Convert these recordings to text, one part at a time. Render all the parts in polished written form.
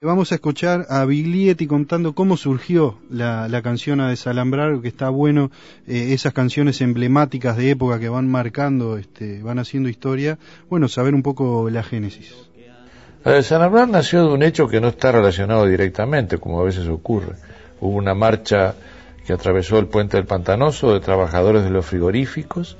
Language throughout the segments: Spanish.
Vamos a escuchar a Biglietti contando cómo surgió la canción A Desalambrar, que está bueno, esas canciones emblemáticas de época que van marcando, van haciendo historia. Bueno, saber un poco la génesis. A Desalambrar nació de un hecho que no está relacionado directamente, como a veces ocurre. Hubo una marcha que atravesó el puente del Pantanoso de trabajadores de los frigoríficos,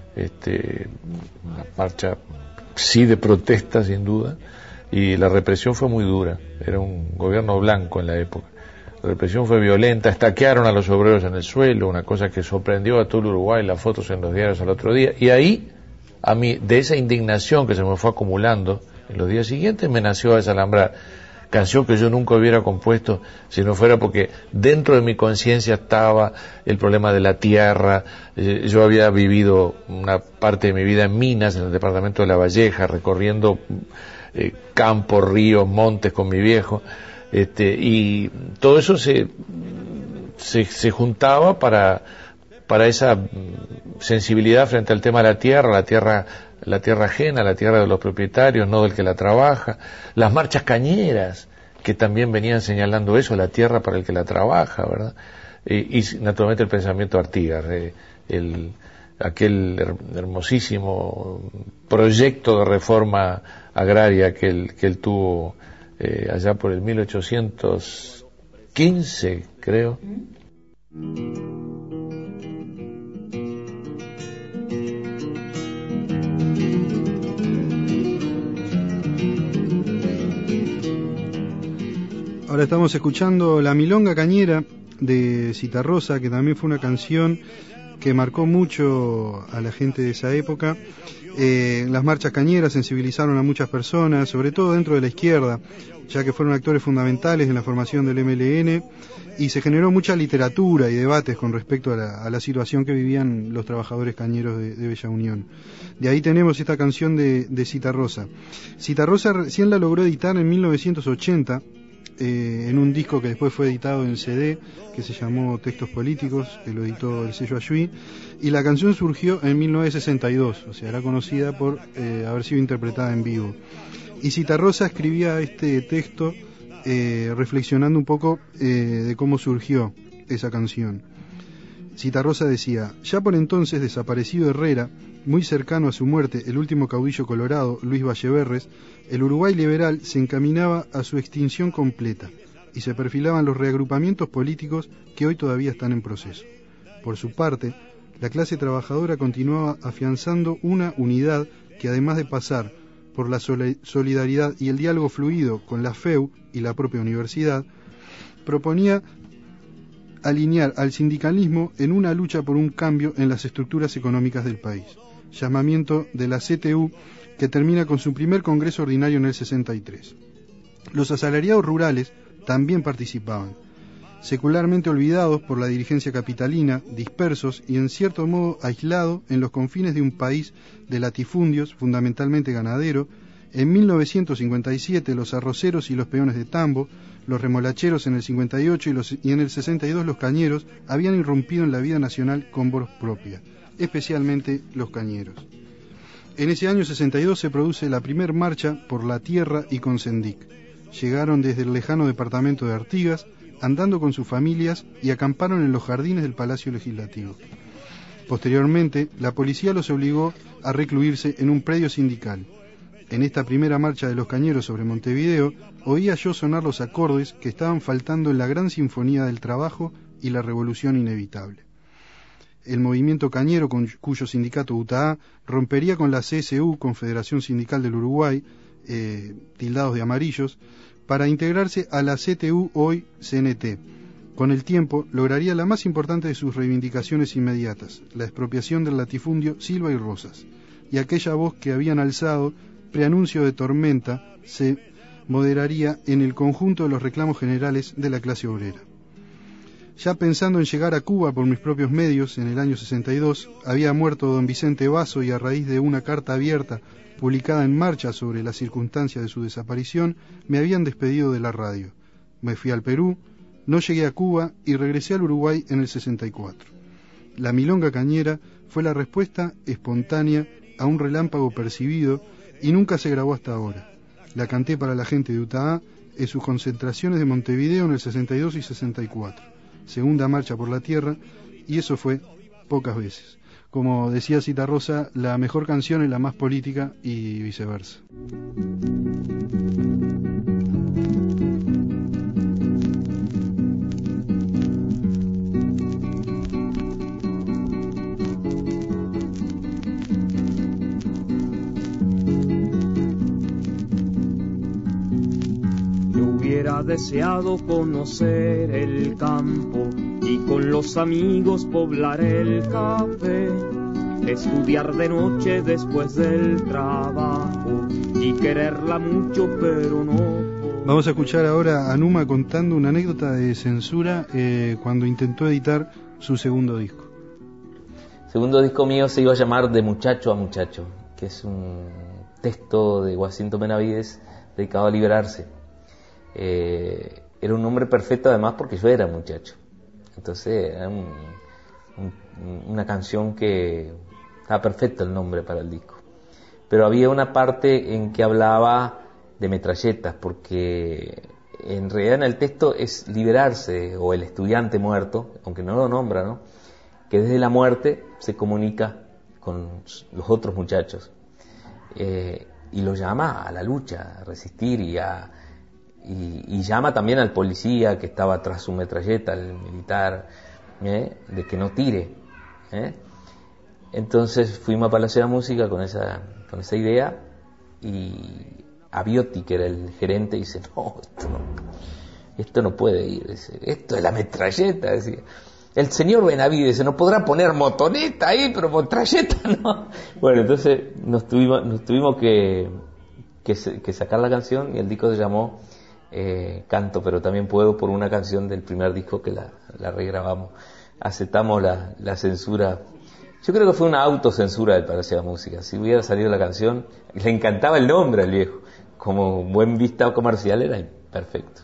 una marcha sí de protesta sin duda, y la represión fue muy dura. Era un gobierno blanco en la época. La represión fue violenta, estaquearon a los obreros en el suelo, una cosa que sorprendió a todo el Uruguay, las fotos en los diarios al otro día, y ahí, a mí, de esa indignación que se me fue acumulando en los días siguientes, me nació A Desalambrar, canción que yo nunca hubiera compuesto si no fuera porque dentro de mi conciencia estaba el problema de la tierra. Yo había vivido una parte de mi vida en Minas, en el departamento de La Valleja, recorriendo campos, ríos, montes con mi viejo, y todo eso se juntaba para esa sensibilidad frente al tema de la tierra ajena, la tierra de los propietarios, no del que la trabaja, las marchas cañeras que también venían señalando eso, la tierra para el que la trabaja, ¿verdad? Y naturalmente el pensamiento Artigas, aquel hermosísimo proyecto de reforma agraria que él tuvo allá por el 1815, creo. Ahora estamos escuchando La Milonga Cañera de Citarrosa, que también fue una canción que marcó mucho a la gente de esa época. Las marchas cañeras sensibilizaron a muchas personas, sobre todo dentro de la izquierda, ya que fueron actores fundamentales en la formación del MLN, y se generó mucha literatura y debates con respecto a la situación que vivían los trabajadores cañeros de Bella Unión. De ahí tenemos esta canción de Citarrosa. Citarrosa recién la logró editar en 1980, en un disco que después fue editado en CD, que se llamó Textos Políticos, que lo editó el sello Ayuí, y la canción surgió en 1962, o sea, era conocida por haber sido interpretada en vivo. Y Citarrosa escribía este texto reflexionando un poco de cómo surgió esa canción. Citarrosa decía: ya por entonces desaparecido Herrera, muy cercano a su muerte el último caudillo colorado, Luis Valleverres, el Uruguay liberal se encaminaba a su extinción completa y se perfilaban los reagrupamientos políticos que hoy todavía están en proceso. Por su parte, la clase trabajadora continuaba afianzando una unidad que, además de pasar por la solidaridad y el diálogo fluido con la FEU y la propia universidad, proponía alinear al sindicalismo en una lucha por un cambio en las estructuras económicas del país. Llamamiento de la CTU, que termina con su primer congreso ordinario en el 63. Los asalariados rurales también participaban, secularmente olvidados por la dirigencia capitalina, dispersos y en cierto modo aislados en los confines de un país de latifundios, fundamentalmente ganadero. En 1957 los arroceros y los peones de tambo, los remolacheros en el 58 y en el 62 los cañeros habían irrumpido en la vida nacional con voz propia, especialmente los cañeros. En ese año 62 se produce la primer marcha por la tierra y con Sendic. Llegaron desde el lejano departamento de Artigas, andando con sus familias, y acamparon en los jardines del Palacio Legislativo. Posteriormente, la policía los obligó a recluirse en un predio sindical. En esta primera marcha de los cañeros sobre Montevideo, oía yo sonar los acordes que estaban faltando en la gran sinfonía del trabajo y la revolución inevitable. El movimiento cañero, cuyo sindicato UTAA rompería con la CSU, Confederación Sindical del Uruguay, tildados de amarillos, para integrarse a la CTU, hoy CNT. Con el tiempo lograría la más importante de sus reivindicaciones inmediatas, la expropiación del latifundio Silva y Rosas, y aquella voz que habían alzado, preanuncio de tormenta, se moderaría en el conjunto de los reclamos generales de la clase obrera. Ya pensando en llegar a Cuba por mis propios medios, en el año 62, había muerto don Vicente Basso, y a raíz de una carta abierta publicada en Marcha sobre las circunstancias de su desaparición, me habían despedido de la radio. Me fui al Perú, no llegué a Cuba y regresé al Uruguay en el 64. La Milonga Cañera fue la respuesta espontánea a un relámpago percibido y nunca se grabó hasta ahora. La canté para la gente de UTAA en sus concentraciones de Montevideo en el 62 y 64. Segunda marcha por la tierra, y eso fue pocas veces. Como decía Citarrosa, la mejor canción es la más política y viceversa. Hubiera deseado conocer el campo y con los amigos poblar el café, estudiar de noche después del trabajo y quererla mucho pero no. Vamos a escuchar ahora a Numa contando una anécdota de censura cuando intentó editar su segundo disco. El segundo disco mío se iba a llamar De muchacho a muchacho, que es un texto de Jacinto Benavides dedicado a liberarse. Era un nombre perfecto además porque yo era muchacho, entonces era una canción que estaba perfecto el nombre para el disco, pero había una parte en que hablaba de metralletas, porque en realidad en el texto es liberarse, o el estudiante muerto, aunque no lo nombra, ¿no?, que desde la muerte se comunica con los otros muchachos, y los llama a la lucha, a resistir y llama también al policía que estaba tras su metralleta, al militar, de que no tire. Entonces fuimos a Palacio de la Música con esa idea, y Abiotti, que era el gerente, dice: no, esto no puede ir, dice, esto es la metralleta, decía. El señor Benavides no podrá poner motoneta ahí, pero metralleta no. Bueno, entonces nos tuvimos que sacar la canción, y el disco se llamó Canto pero también puedo, por una canción del primer disco que la regrabamos. Aceptamos la censura. Yo creo que fue una autocensura del Palacio de la Música. Si hubiera salido la canción, le encantaba el nombre al viejo, como buen vista comercial era perfecto.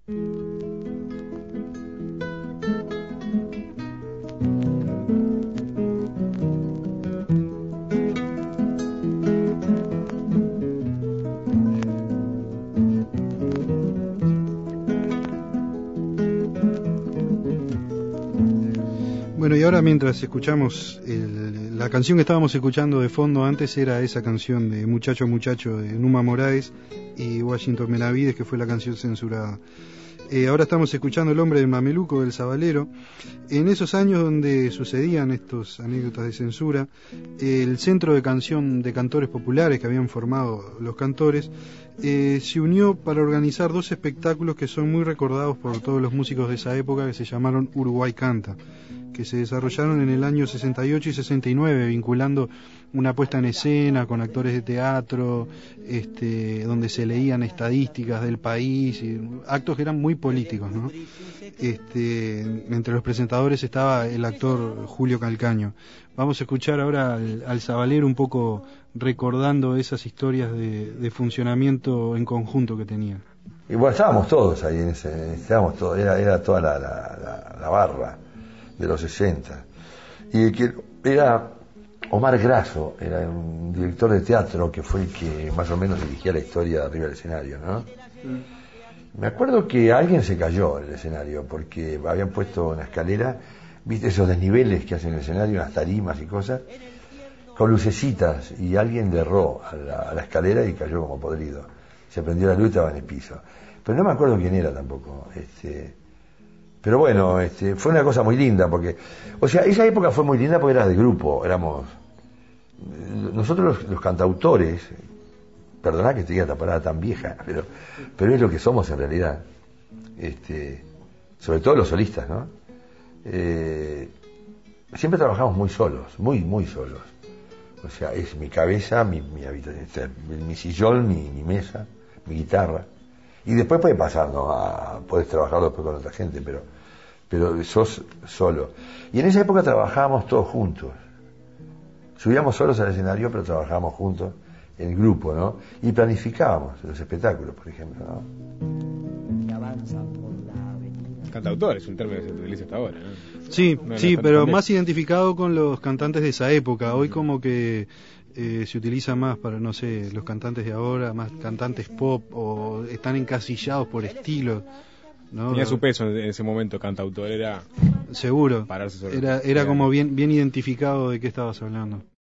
Bueno, y ahora mientras escuchamos la canción que estábamos escuchando de fondo antes era esa canción de Muchacho Muchacho de Numa Moraes y Washington Benavides, que fue la canción censurada. Ahora estamos escuchando El hombre del mameluco del Sabalero. En esos años donde sucedían estas anécdotas de censura, el Centro de Canción de Cantores Populares que habían formado los cantores se unió para organizar dos espectáculos que son muy recordados por todos los músicos de esa época, que se llamaron Uruguay Canta, que se desarrollaron en el año 68 y 69, vinculando una puesta en escena con actores de teatro, donde se leían estadísticas del país, y actos que eran muy políticos, ¿no? Entre los presentadores estaba el actor Julio Calcaño. Vamos a escuchar ahora al Sabalero un poco recordando esas historias de funcionamiento en conjunto que tenían. Y bueno, estábamos todos ahí, estábamos todos, era toda la barra de los 60. Y que era Omar Grasso, era un director de teatro que fue el que más o menos dirigía la historia de arriba del escenario, ¿no? Me acuerdo que alguien se cayó en el escenario porque habían puesto una escalera, viste esos desniveles que hacen en el escenario, unas tarimas y cosas, con lucecitas, y alguien le erró a la escalera y cayó como podrido. Se prendió la luz y estaba en el piso. Pero no me acuerdo quién era tampoco. Pero bueno, fue una cosa muy linda, porque, o sea, esa época fue muy linda porque era de grupo, éramos nosotros los cantautores, perdona que te diga esta palabra tan vieja, pero es lo que somos en realidad, sobre todo los solistas, ¿no? Siempre trabajamos muy solos, muy solos. O sea, es mi cabeza, mi habitación, mi sillón, mi mesa, mi guitarra. Y después puede pasar, ¿no? Podés trabajar después con otra gente, pero sos solo. Y en esa época trabajábamos todos juntos. Subíamos solos al escenario, pero trabajábamos juntos en grupo, ¿no? Y planificábamos los espectáculos, por ejemplo, ¿no? Cantautor es un término que se utiliza hasta ahora, ¿no? Sí, pero más identificado con los cantantes de esa época. Hoy como que se utiliza más para, no sé, los cantantes de ahora, más cantantes pop, o están encasillados por estilo, ¿no? Tenía su peso en ese momento, cantautor, era seguro, pararse sobre era como bien identificado de qué estabas hablando.